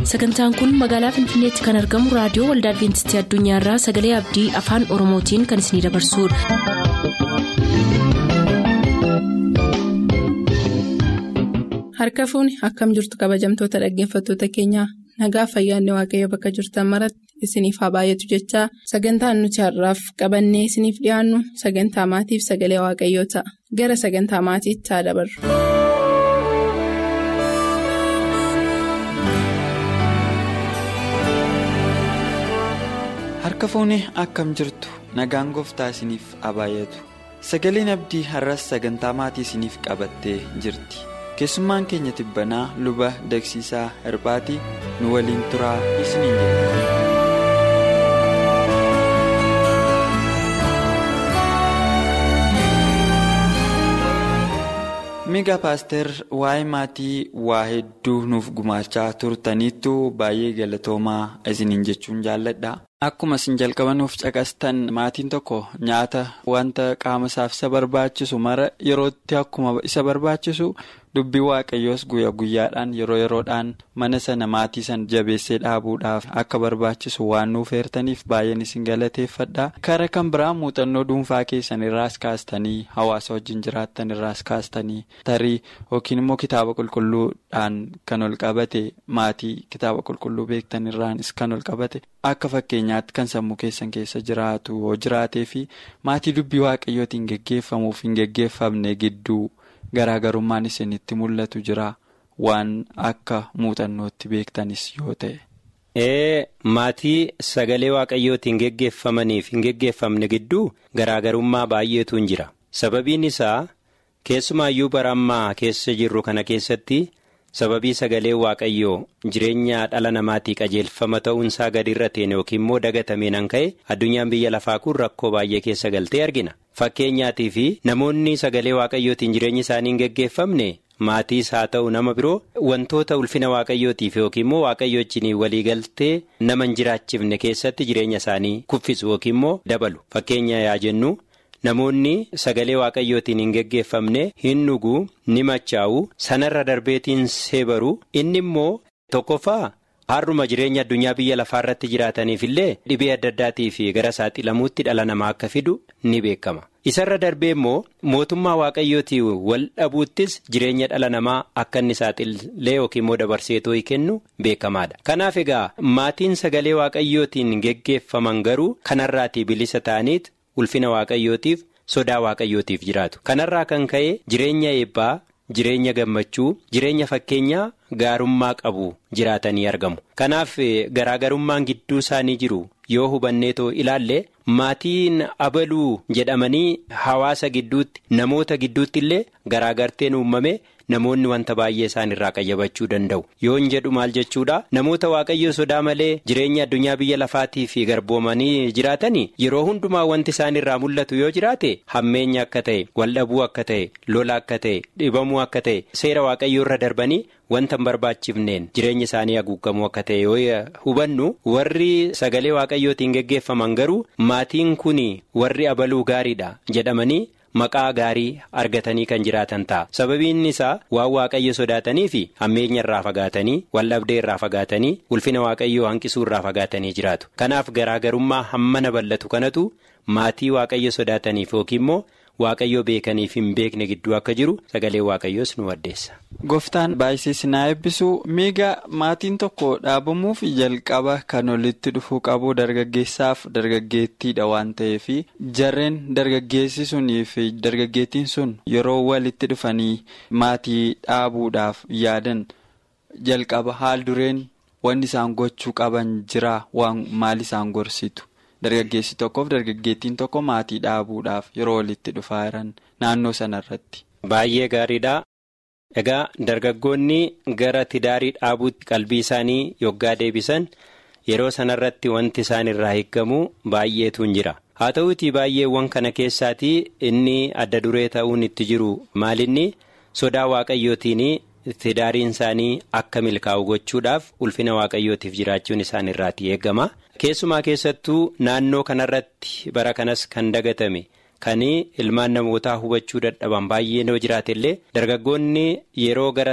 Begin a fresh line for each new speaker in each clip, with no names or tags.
Sagantaan kun magaalaa Finfinneetti kan argamu raadiyoo Waldaa Adwiintistii Addunyaarraa Sagalee Abdii Afaan Oromootiin kan isinidabarsudha.
Harka fuuni akkam jirtu kabajamtoota dhaggeeffattoota keenyaa nagaa fayyaanne waaqayyo bakka jirtan maratti isiniif haa baay'atu jechaa sagantaan nuti har'aaf qabannee isiniif dhiyaannu sagantaa maatiif sagalee waaqayyoo ta'a gara sagantaa maatiitti haa dabarru.
Harka fuuni akkam jirtu nagaan gooftaa isiniif haa baay'atu sagaleen abdii har'as sagantaa maatii isiniif qabattee jirti. Keessummaan keenya tibbanaa luba Dagsiisaa Hirphaatii nu waliin turaa isiniin jedha. Miga paaster waa'ee maatii waa hedduu nuuf gumaachaa turtaniittu baay'ee galatoomaa isiniin jechuun jaalladha. Akkuma isin jalqabanuuf caqastan maatiin tokko nyaata wanta qaama isaaf isa barbaachisu mara yerootti akkuma isa barbaachisu dubbii waaqayyoos guyyaa guyyaadhaan yeroo yeroodhaan mana sana maatii sana jabeessee dhaabuudhaaf akka barbaachisu waan nuuf heertaniif baay'een isin galateeffadha. Karaa kan biraa muuxannoo dhuunfaa keessan irraas kaastanii hawaasa wajjin jiraattan irraas kaastanii tarii yookiin immoo kitaaba qulqulluudhaan kan ol qabate maatii kitaaba qulqulluu beektan irraanis kan ol qabate akka fakkeenyaatti kan sammuu keessan keessa jiraatu yoo jiraatee fi maatii dubbii waaqayyootiin geggeeffamuuf hin geggeeffamne gidduu garaagarummaan isinitti mul'atu jira waan akka muuxannootti beektanis yoo ta'e.
Maatii sagalee waaqayyootiin geggeeffamaniif hin geggeeffamne gidduu garaagarummaa baay'eetu jira. Sababiin isaa keessumaayyuu bara ammaa keessa jirru kana keessatti sababii sagalee waaqayyoo jireenya dhala namaatii qajeelfama ta'uunsaa gadi irra ta'e yookiin immoo dagatameen ka'e addunyaan biyya lafaa kun rakkoo baay'ee keessa galtee argina. Fakkeenyaatii fi namoonni sagalee waaqayyootiin jireenyi isaanii hin geggeeffamne maatiis haa ta'u nama biroo wantoota ulfina waaqayyootiif yookiin immoo waaqayyoochiin walii galtee nama hin jiraachifne keessatti jireenya isaanii kuffisu yookiin immoo dabalu. Fakkeenya yaa jennu namoonni sagalee waaqayyootiin hin geggeeffamne hin dhuguu ni machaa'u sanarra darbeetiin seebaru inni immoo tokkoffaa. Har'uma jireenya addunyaa biyya lafaa irratti jiraataniif illee dhibee adda addaatii fi gara saaxilamuutti dhala namaa akka fidu ni beekama. Isarra darbee immoo mootummaa waaqayyootii wal dhabuuttis jireenya dhala namaa akka inni saaxilee yookiin immoo dabarseetoo kennu beekamaadha. Kanaaf egaa maatiin sagalee waaqayyootiin geggeeffaman garuu kanarraatii bilisa ta'aniit ulfina waaqayyootiif sodaa waaqayyootiif jiraatu. Kanarraa kan ka'e jireenya eebbaa. Jireenya gammachuu jireenya fakkeenyaa gaarummaa qabu jiraatanii argamu. Kanaaf garaagarummaan gidduu isaanii jiru yoo hubanneetoo ilaalle maatiin abaluu jedhamanii hawaasa gidduutti namoota gidduutti illee garaagarteen uumame namoonni wanta baay'ee isaan irraa qayyabachuu danda'u. Yoon jedhu maal jechuudha namoota waaqayyoo sodaa malee jireenya addunyaa biyya lafaatii fi garboomanii jiraatanii yeroo hundumaa wanti isaan irraa mul'atu yoo jiraate hammeenya akka ta'e waldhabuu akka ta'e lola akka ta'e dhibamuu akka ta'e seera waaqayyoo irra darbanii wanta hin barbaachifneen jireenya isaanii haguugamuu akka ta'e yoo hubannu warri sagalee waaqayyootiin geggeeffaman garuu maatiin kun warri abaluu gaariidha jedhamanii. Maqaa gaarii argatanii kan jiraatan ta'a. Sababiin isaa waan waaqayyo sodaatanii fi hammeenya irraa fagaatanii waldhabdee irraa fagaatanii ulfina waaqayyoo hanqisuu irraa fagaatanii jiraatu. Kanaaf garaagarummaa hammana bal'atu kanatu maatii waaqayyo sodaataniif yookiin immoo waaqayyoo beekaniif hin beekne gidduu akka jiru sagalee waaqayyoos nu addeessa.
Gooftaan baay'isee sinaa eebbisu miiga maatiin tokko dhaabamuuf jalqaba kan walitti dhufuu qabu dargaggeessaaf dargaggeettiidha waan ta'eef jarreen dargaggeessi sunii fi dargaggeettiin sun yeroo walitti dhufanii maatii dhaabuudhaaf yaadan jalqaba haal dureen wanti isaan gochuu qaban jira waan maal isaan gorsitu. Dargaggeessi tokkoof dargaggeettiin tokko maatii dhaabuudhaaf yeroo walitti dhufaa jiran naannoo sanarratti.
Baay'ee gaariidha. Egaa dargaggoonni gara tidaarii dhaabuutti qalbii isaanii yoggaa deebisan yeroo sanarratti wanti isaan irraa eeggamu baay'eetu jira. Haa ta'uutii baay'eewwan kana keessaatii inni adda duree ta'uun itti jiru maalinni sodaa waaqayyootiin tidaariin isaanii akka milkaa'u gochuudhaaf ulfina waaqayyootiif jiraachuun isaan irraatii eeggama. Keessumaa keessattuu naannoo kanarratti bara kanas kan dagatame kan ilmaan namootaa hubachuu dadhaban baay'ee noo jiraate illee dargaggoonni yeroo gara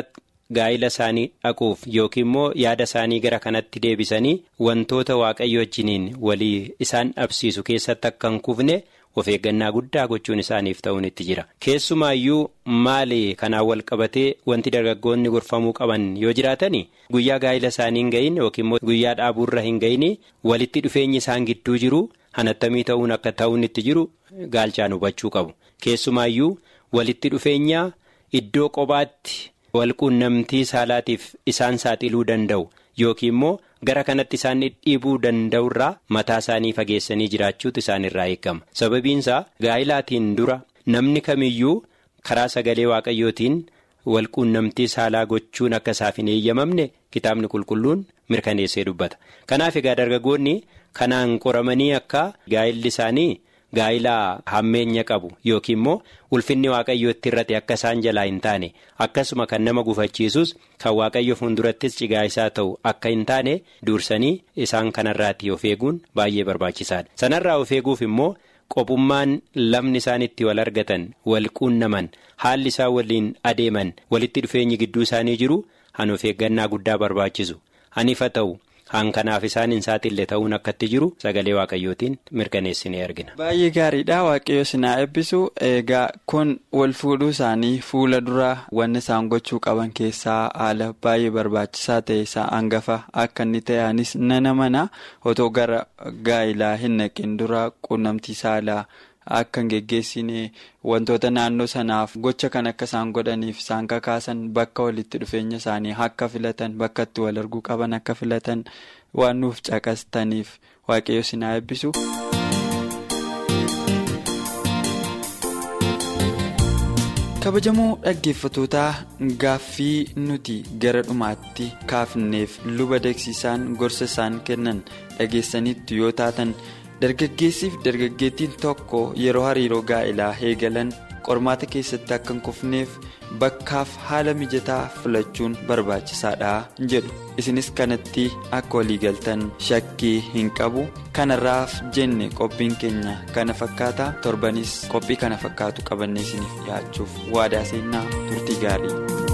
gaa'ila isaanii dhaquuf yookiin immoo yaada isaanii gara kanatti deebisanii wantoota waaqayyo wajjiniin walii isaan dhabsiisu keessatti akka hin kufne of eeggannaa guddaa gochuun isaaniif ta'uun itti jira. Keessumaayyuu maali kanaan wal qabatee wanti dargaggoonni gorfamuu qaban yoo jiraatani guyyaa gaa'ila isaanii hin gahin yookiin immoo guyyaa dhaabuurra hin gahin walitti dhufeenyi isaan gidduu jiru hanattamii ta'uun akka ta'uun itti jiru gaalchaan hubachuu qabu. Keessumaayyuu walitti dhufeenya iddoo qobaatti walquunnamtii saalaatiif isaan saaxiluu danda'u yookiin immoo gara kanatti isaan dhiibuu danda'urraa mataa isaanii fageessanii jiraachuutu isaanirraa eegama. Sababiinsaa gaa'ilaatiin dura namni kamiyyuu karaa sagalee waaqayyootiin walquunnamtii saalaa gochuun akka isaaf hin eeyyamamne kitaabni qulqulluun mirkaneessee dubbata. Kanaaf egaa dargaggoonni kanaan qoramanii akka gaa'illi isaanii gaa'ilaa hammeenya qabu yookiin immoo ulfinni waaqayyoo itti irratti akka isaan jalaa hin taane akkasuma kan nama gufachiisus kan waaqayyo fuuldurattis cigaa isaa ta'u akka hin taane dursanii isaan kanarraatti of eeguun baay'ee barbaachisaadha. Sanarraa of eeguuf immoo qophummaan lamni isaan itti wal argatan wal quunnaman haalli isaan waliin adeeman walitti dhufeenyi gidduu isaanii jiru han of eeggannaa guddaa barbaachisu hanifa ta'u. Kanaaf isaan hin saaxille ta'uun akkatti jiru sagalee waaqayyootiin mirkaneessinee argina.
Baay'ee gaariidha. Waaqayyo sinaa eebbisu. Egaa kun wal fuudhuu isaanii fuula dura wanni isaan gochuu qaban keessaa haala baay'ee barbaachisaa ta'e isaa hangafa akka inni ta'anis nana mana otoo gara gaa'ilaa hin naqin dura quunnamtii saalaa akka hin geggeessine wantoota naannoo sanaaf gocha kan akka isaan godhaniif isaan kakaasan bakka walitti dhufeenya isaanii akka filatan bakka itti wal arguu qaban akka filatan waan nuuf caqastaniif waaqayyo sinaa eebbisu. Kabajamoo dhaggeeffatootaa gaaffii nuti gara dhumaatti kaafneef luba Deeksisaan gorsa isaan kennan dhageessaniitu yoo taatan. Dargaggeessiif dargaggeettiin tokko yeroo hariiroo gaa'ilaa eegalan qormaata keessatti akka hin kufneef bakkaaf haala mijataa filachuun barbaachisaadha jedhu. Isinis kanatti akka walii galtan shakkii hin qabu. Kanarraaf jenne qophiin keenya kana fakkaata. Torbanis qophii kana fakkaatu qabannee isiniif dhiyaachuuf waadaa seenna turtii gaarii.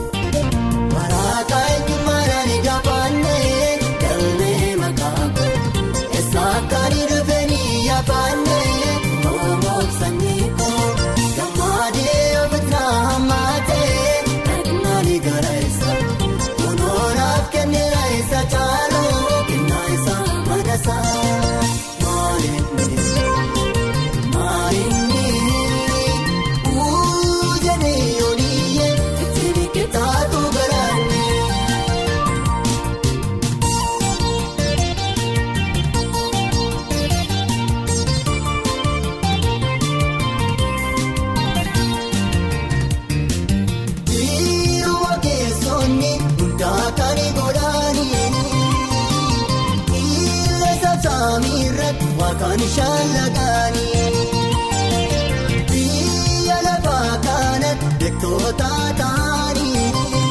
Yaafannee oomooksanii koo gammadee ofiisaa hammatee dhaqnanii gara isaa kunuunaaf kennera isa caaluu kennaa isaa madasaa maalinni uujjanii yooniyyee ittiin kitaatu garaanii. Kan shaalagaanii biyya lafaa kanatti beektoota ta'anii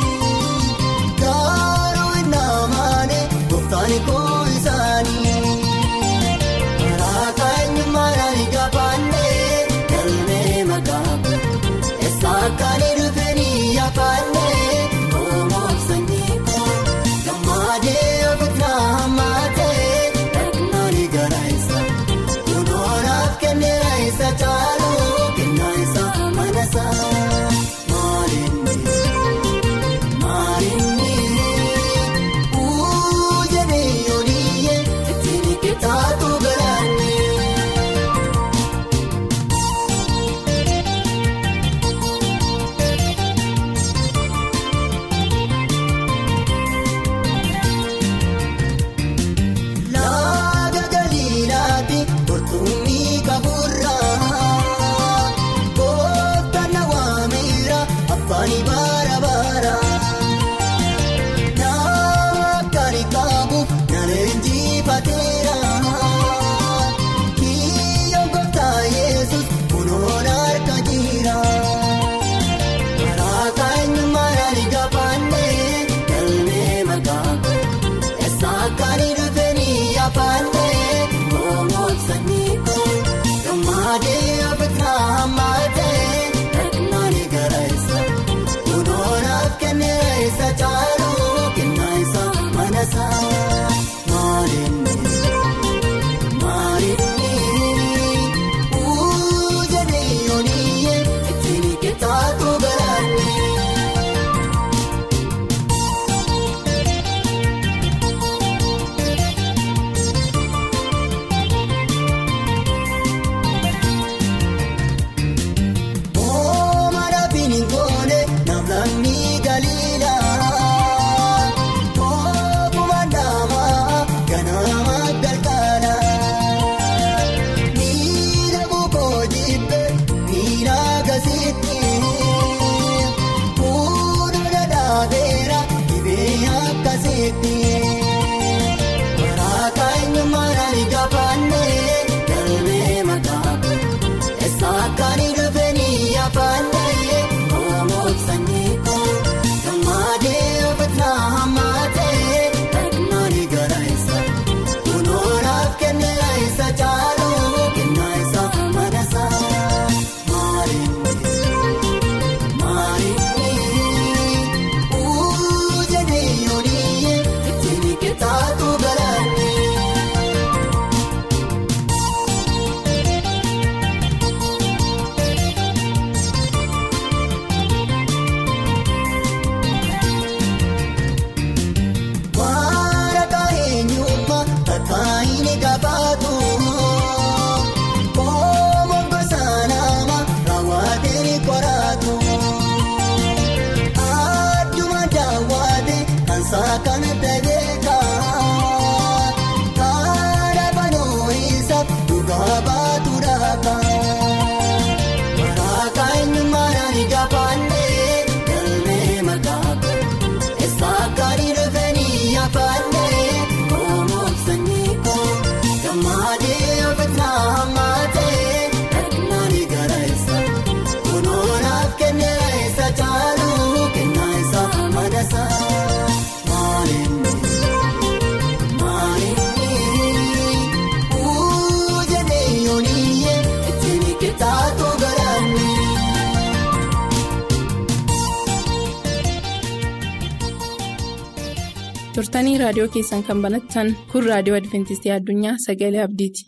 garuu hin amaane gooftaan koo isaanii karaa keenyummaadhaan gaafannee galmee maqaa eessa akkaan dhufanii yaafannee oomooksanii koo gammadee ofiisaa hammatee dhaqnanii gara isaa. Kennera isa caaluu kennaa isaa madasaa maalinni uujjanii yooniyyee ittiin kitaatu garaanii. Laga galiilaati kurtuumii. Afaan bara bara nama kari kabu naleenji bateera kiyyoon gooftaa Yesuus kunuun harka jira karaa keenyummaadhaan gaafannee galmee maqaa eessa akkaan dhufanii yaafannee oomooksanii koo gammadee ofiisaa hammatee dhaqnanii gara isaa. Kennera isa caaluu.
turtanii raadiyoo keessan kan banattan kun raadiyoo Adventistii Addunyaa Sagalee Abdiiti.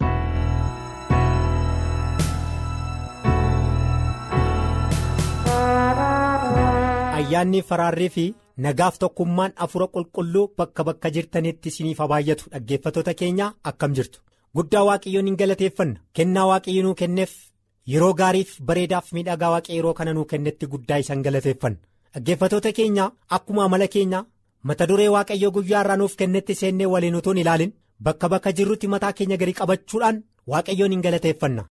Ayyaanni faraarrii fi nagaaf tokkummaan Hafuura qulqulluu bakka bakka jirtanitti isiniif haa baay'atu. Dhaggeeffattoota keenya akkam jirtu? Guddaa Waaqayyoon hin galateeffanna. Kennaa Waaqayyo nuu kenneef yeroo gaariif bareedaaf miidhagaa Waaqayyo yeroo kana nuu kennetti guddaa isaan galateeffanna. Dhaggeeffattoota keenya akkuma amala keenya mata duree Waaqayyo guyyaa irraa nuuf kennetti seennee waliin utuu hin ilaalin bakka bakka jirrutti mataa keenya gadi qabachuudhaan Waaqayyoon hin galateeffanna.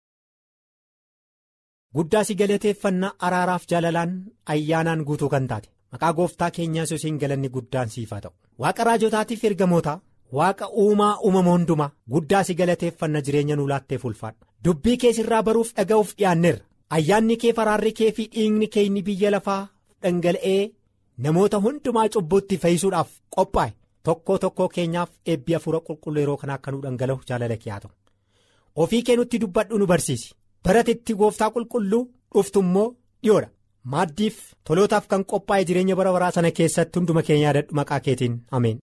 Guddaa si galateeffanna araaraaf jaalalaan ayyaanaan guutuu kan taate maqaa gooftaa keenyaa Yesuusiin galanni guddaan siif haa ta'u. Waaqa raajotaatiif ergamootaa Waaqa uumaa uumama hundumaa guddaa si galateeffanna jireenya nuu laatteef ulfaadha. Dubbii kee sirraa baruuf dhaga'uuf dhiyaanneerra. Ayyaanni kee faraarri kee fi dhiigni kee inni biyya lafaa dhangala'ee namoota hundumaa cubbuutti fayyisuudhaaf qophaa'e tokkoo tokkoo keenyaaf eebbi hafuura qulqulluu yeroo kana akka nu dhangala'u jaalala kee haa ta'u. Ofii kee nutti dubbadhu nu barsiisi. Baratetti gooftaa qulqulluu dhuftu immoo dhiyoodha. Maaddiif tolootaaf kan qophaa'e jireenya bara baraa sana keessatti hunduma keenya yaadadhu maqaa keetiin ameen.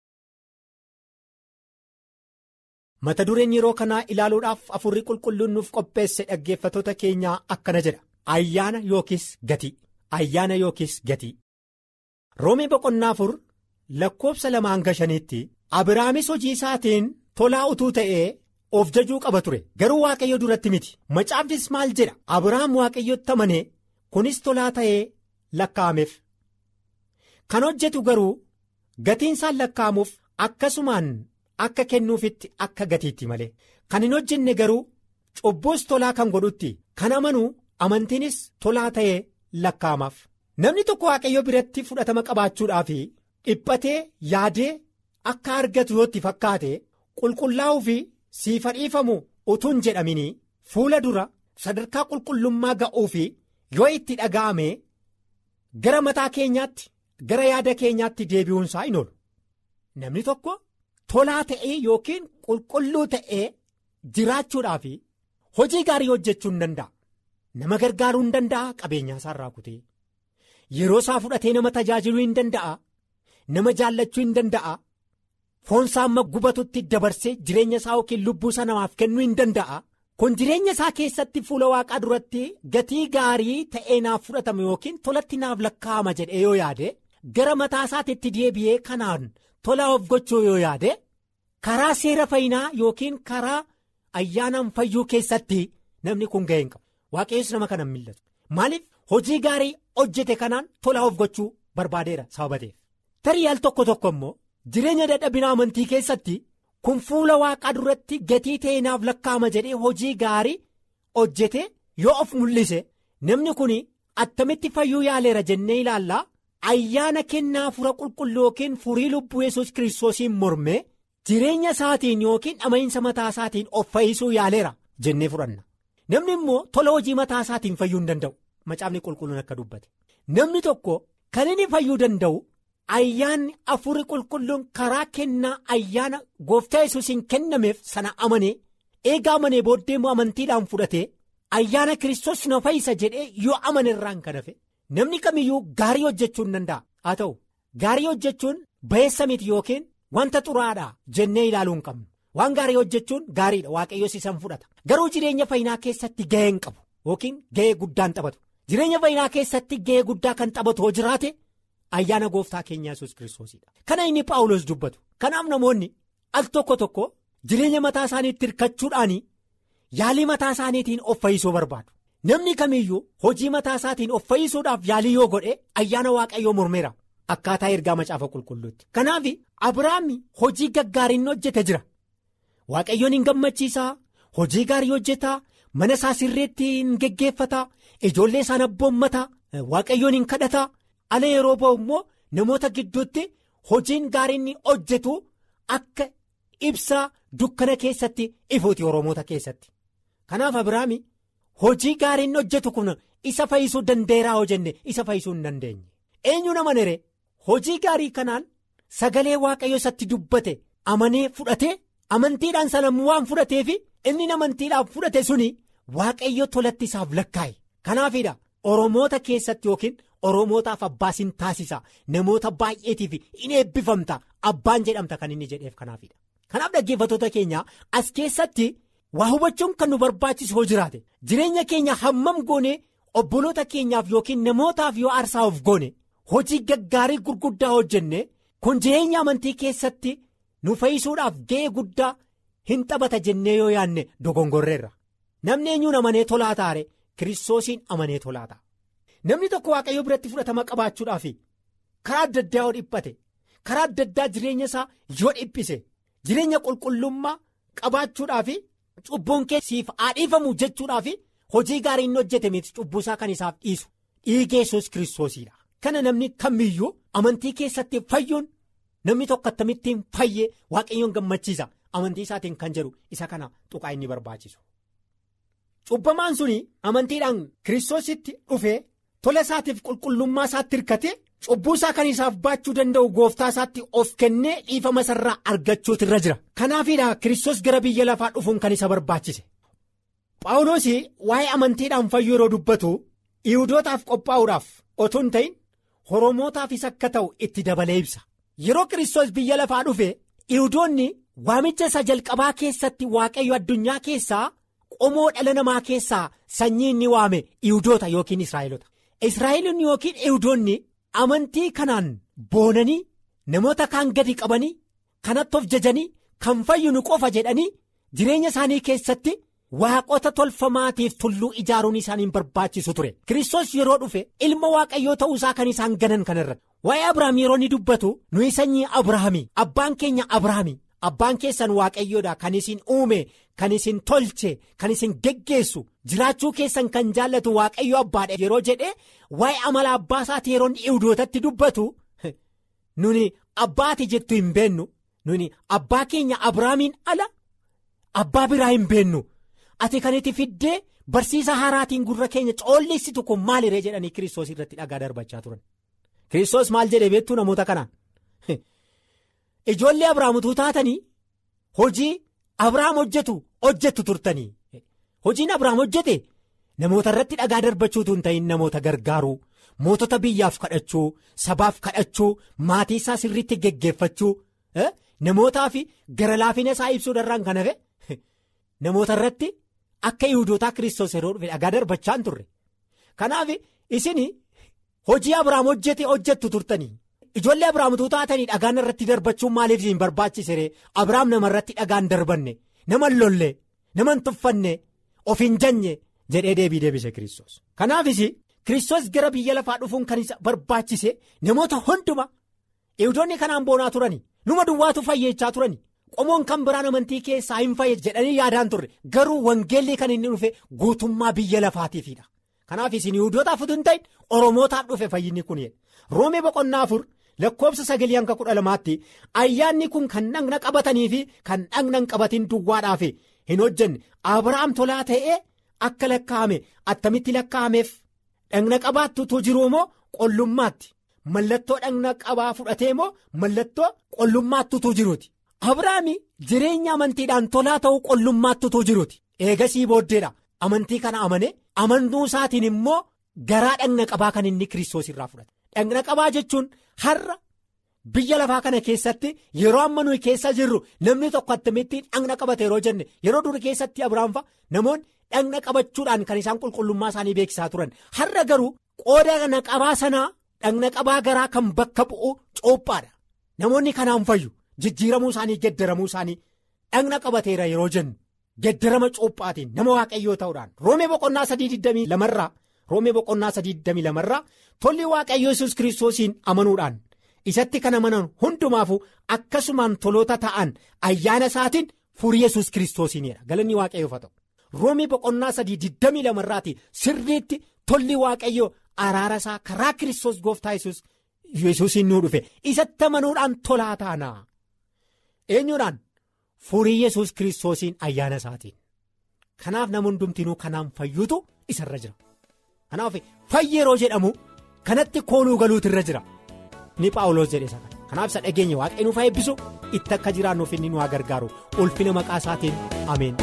Mata dureen yeroo kanaa ilaaluudhaaf hafuurri qulqulluun nuuf qopheesse dhaggeeffattoota keenyaa akkana jedha. Ayyaana yookiis gatii. Ayyaana yookiis gatii. Roomee boqonnaa 4 lakkoofsa 2-5tti Abiraamis hojii isaatiin tolaa utuu ta'ee of jajuu qaba ture. Garuu Waaqayyo duratti miti. Macaafnis maal jedha? Abiraam Waaqayyotti amanee kunis tolaa ta'ee lakkaa'ameef. Kan hojjetu garuu gatiin isaan lakkaa'amuuf akkasumaan akka kennuufitti akka gatiitti malee. Kan hin hojjenne garuu cubbuus tolaa kan godhutti. Kan amanuu amantiinis tolaa ta'ee lakkaa'amaaf. Namni tokko Waaqayyo biratti fudhatama qabaachuudhaaf dhiphatee yaadee akka argatu yoo itti fakkaate qulqullaa'uu fi siifa dhiifamu utuun jedhaminii fuula dura sadarkaa qulqullummaa ga'uu fi yoo itti dhaga'ame gara mataa keenyaatti gara yaada keenyaatti deebi'uunsaa hin oolu. Namni tokko tolaa ta'ee yookiin qulqulluu ta'ee jiraachuudhaaf hojii gaarii hojjechuu hin danda'a. Nama gargaaruu hin danda'a. Qabeenyaa isaa irraa kutee yeroo isaa fudhatee nama tajaajiluu hin danda'a. Nama jaallachuu hin danda'a. Foon isaa amma gubatutti dabarsee jireenya isaa yookiin lubbuu isaa namaaf kennuu hin danda'a. Kun jireenya isaa keessatti fuula Waaqaa duratti gatii gaarii ta'ee naaf fudhatama yookiin tolatti naaf lakkaa'ama jedhee yoo yaade gara mataa isaatti deebi'ee kanaan tolaa of gochuu yoo yaade karaa seera fayyinaa yookiin karaa ayyaanaan fayyuu keessatti namni kun ga'ee hin qabu. Waaqayyoon nama kana mil'atu. Maaliif hojii gaarii hojjete kanaan tolaa of gochuu barbaadeera sababa ta'eef. Tarii al tokko tokko immoo jireenya dadhabina amantii keessatti kun fuula Waaqaa duratti gatii ta'ee naaf lakkaa'ama jedhee hojii gaarii hojjete yoo of mul'ise namni kun attamitti fayyuu yaaleera jennee ilaallaa ayyaana kennaa hafuura qulqulluu yookiin furii lubbuu Yesuus Kiristoosiin mormee jireenya isaatiin yookiin dhama'iinsa mataa isaatiin of fayyisuu yaaleera jennee fudhanna. Namni immoo tola hojii mataa isaatiin fayyuu hin danda'u. Macaafni qulqulluun akka dubbate namni tokko kan inni fayyuu danda'u ayyaanni hafuurri qulqulluun karaa kennaa ayyaana gooftaa Yesuusiin kennameef sana amanee eegaa amanee booddee immoo amantiidhaan fudhatee ayyaana Kiristoos na fayyisa jedhee yoo amane irraan kan hafe namni kamiyyuu gaarii hojjechuu hin danda'a. Haa ta'u gaarii hojjechuun ba'eessa miti yookiin wanta xuraadhaa jennee ilaaluu hin qabnu. Waan gaarii hojjechuun gaariidha. Waaqayyoos isaan fudhata. Garuu jireenya fayyinaa keessatti gahee hin qabu yookiin gahee guddaan taphatu. Jireenya fayyinaa keessatti gahee guddaa kan taphatu hoo jiraate ayyaana gooftaa keenya Yesuus Kiristoosidha. Kana inni Paawulos dubbatu. Kanaaf namoonni al tokko tokko jireenya mataa isaaniitti hirkachuudhaan yaalii mataa isaaniitiin of fayyisuu barbaadu. Namni kamiyyuu hojii mataa isaatiin of fayyisuudhaaf yaalii yoo godhe ayyaana Waaqayyoo mormeera. Akkaataa ergaa macaafa qulqulluutti. Kanaaf Abiraam hojii gaggaarii hojjete jira. Waaqayyoon hin gammachiisaa. Hojii gaarii hojjetaa. Mana isaa sirreetti hin geggeeffataa. Ijoollee isaan abboommataa. Waaqayyoon hin kadhataa. Ala yeroo ba'u immoo namoota gidduutti hojiin gaariin hojjetu akka ibsaa dukkana keessatti ifuuti Oromoota keessatti. Kanaaf Abiraam hojii gaariin hojjetu kun isa fayyisuu danda'eeraa hoo jenne isa fayyisuu hin dandeenye. Eenyu nama nere hojii gaarii kanaan sagalee Waaqayyo isatti dubbate amanee fudhatee amantiidhaan sanamuu waan fudhateef inni amantiidhaan fudhate suni Waaqayyo tolatti isaaf lakkaa'e. Kanaafidha Oromoota keessatti yookiin Oromootaaf abbaa sin taasisa namoota baay'eetiif in eebbifamta abbaan jedhamta kan inni jedheef kanaafidha. Kanaaf dhaggeeffattoota keenya as keessatti waa hubachuun kan nu barbaachisu yoo jiraate jireenya keenya hammam goone obboloota keenyaaf yookiin namootaaf yoo aarsaa of goone hojii gaggaarii gurguddaa hojjenne kun jireenya amantii keessatti nu fayyisuudhaaf ga'ee guddaa hin taphata jennee yoo yaanne dogongorreerra. Namni eenyuun amanee tolaa taare Kiristoosiin amanee tolaa ta'a. Namni tokko waaqayyo biratti fudhatama qabaachuudhaaf karaa adda addaa yoo dhiphate karaa adda addaa jireenya isaa yoo dhiphise jireenya qulqullummaa qabaachuudhaaf cubbuun keessiif haadhiifamu jechuudhaaf hojii gaarii inni hojjete miti cubbuusaa kan isaaf dhiisu dhiiga Yesuus Kiristoosiidha. Kana namni kamiyyuu amantii keessatti fayyuun namni tokko akkamittiin fayyee waaqayyoon gammachiisa amantii isaatiin kan jedhu isa kana tuqaa inni barbaachisu. Cubbamaan suni amantiidhaan Kiristoositti dhufee tola isaatiif qulqullummaa isaatti hirkate cubbuusaa kan isaaf baachuu danda'u gooftaa isaatti of kennee dhiifama isarraa argachuutu irra jira. Kanaafidha Kiristoos gara biyya lafaa dhufuun kan isa barbaachise. Phaawulos waa'ee amantiidhaan fayyuu yeroo dubbatu Yihuudootaaf qophaa'uudhaaf otoo hin ta'in Oromootaafis akka ta'u itti dabalee ibsa. Yeroo Kiristoos biyya lafaa dhufe Yihuudoonni waamicha isa jalqabaa keessatti waaqayyo addunyaa keessaa qomoo dhala namaa keessaa sanyii inni waame Yihuudoota yookiin Israa'eloota. Israa'eloonni yookiin Yihuudoonni amantii kanaan boonanii namoota kaan gadi qabanii kanatti of jajanii kan fayyinu qofa jedhanii jireenya isaanii keessatti waaqota tolfamaatiif tulluu ijaaruun isaaniin barbaachisu ture. Kiristoos yeroo dhufe ilma waaqayyoo ta'uusaa kan isaan ganan kanarratti waa'ee Abrahaam yeroo inni dubbatu nuyi sanyii Abrahaamii abbaan keenya Abrahaamii abbaan keessan waaqayyoodha kan isin uume kan isin tolche kan isin geggeessu jiraachuu keessan kan jaallatu waaqayyo abbaadha yeroo jedhe waa'ee amala abbaa isaati yeroo Yihuudootatti dubbatu nuni abbaati jettu hin beennu nuni abbaa keenya Abrahaamiin ala abbaa biraa hin beennu ati kan itti fiddee barsiisa haaraatiin gurra keenya coolleessitu kun maaliree jedhanii Kiristoos irratti dhagaa darbachaa turan. Kiristoos maal jedhee beektuu namoota kanaan ijoollee Abrahaamutu taatanii hojii Abrahaam hojjettu turtanii hojiin Abrahaam hojjete namoota irratti dhagaa darbachuutu hin ta'in namoota gargaaruu mootota biyyaaf kadhachuu sabaaf kadhachuu maatii isaa sirriitti geggeeffachuu namootaaf gara laafina isaa ibsuu darraan kan hafe namoota irratti akka Yihuudootaa Kiristoos yeroo dhufe dhagaa darbachaa hin turre. Kanaaf isin hojii Abrahaam hojjettu turtanii. Ijoollee Abrahaamtu taatanii dhagaan irratti darbachuun maaliif isin barbaachisere Abrahaam nama irratti dhagaan darbanne nama lolle nama tuffanne of hin janye jedhee deebise Kiristoos. Kanaafis Kiristoos gara biyya lafaa dhufuun kan isa barbaachise namoota hunduma Yihuudoonni kanaan boonaa turani numa duwwaatu fayyechaa turani qomoon kan biraan amantii keessaa hin fayye jedhanii yaadaan turre garuu wangeelli kan inni dhufe guutummaa biyya lafaatiifidha. Kanaafis Yihuudootaaf utuu hin ta'in Oromootaaf dhufe fayyinni kun Roomee boqonnaa 4 lakkoobsa 9:12 ayyaanni kun kan dhagna qabatanii fi kan dhagna hin qabatin duwwaadhaaf hin hojjenne Abrahaam tolaa ta'ee akka lakkaa'ame attamitti lakkaa'ameef dhagna qabaattutu jiru moo qollummaatti mallattoo dhagna qabaa fudhatee moo mallattoo qollummaattutu jiruuti. Abrahaam jireenya amantiidhaan tolaa ta'uu qollummaattutu jiruuti. Eegasii booddeedha amantii kana amane amantuu isaatiin immoo garaa dhagna qabaa kan inni Kiristoos irraa fudhate. Dhagna qabaa jechuun har'a biyya lafaa kana keessatti yeroo amma nuyi keessa jirru namni tokko akkamittiin dhagna qabate yeroo jenne yeroo dur keessatti Abrahaam fa'a namoonni dhagna qabachuudhaan kan isaan qulqullummaa isaanii beeksisaa turan har'a garuu qooda dhagna qabaa sanaa dhagna qabaa garaa kan bakka bu'u cuuphaadha. Namoonni kanaan fayyu jijjiiramuu isaanii geddaramuu isaanii dhagna qabateera yeroo jennu geddarama cuuphaatiin nama waaqayyoo ta'uudhaan Roomee boqonnaa 3:22 Roomee boqonnaa 3:22 tolli waaqayyoo Yesuus Kiristoosiin amanuudhaan isatti kan amanan hundumaafu akkasumaan toloota ta'an ayyaana isaatiin furii Yesuus Kiristoosiinidha galanni waaqayyoof haa ta'u. Roomee boqonnaa 3:22 sirriitti tolli waaqayyoo araara isaa karaa Kiristoos gooftaa Yesuusiin nuu dhufe isatti amanuudhaan tolaa taana. Eenyuudhaan furii Yesuus Kiristoosiin ayyaana isaatiin. Kanaaf nama hundumtinuu kanaan fayyuutu isarra jira. Kanaaf fayyi yeroo jedhamu kanatti kooluu galuutu irra jira. Ni Phaawulos jedhe isa kana. Kanaaf isa dhageenya waaqayyo nuuf haa eebbisu itti akka jiraannuuf inni nu haa gargaaru ulfina maqaa isaatiin ameen.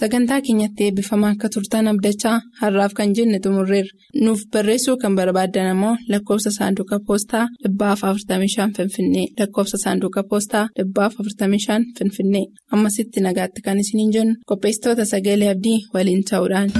sagantaa keenyatti eebbifamaa akka turtan abdachaa har'aaf kan jenne xumurreerra. Nuuf barreessuu kan barbaaddan ammoo lakkoofsa saanduqa poostaa 45 Finfinnee lakkoofsa saanduqa poostaa 45 Finfinnee ammasitti nagaatti kan isiniin jennu qopheessitoota sagalee abdii waliin ta'uudhaan.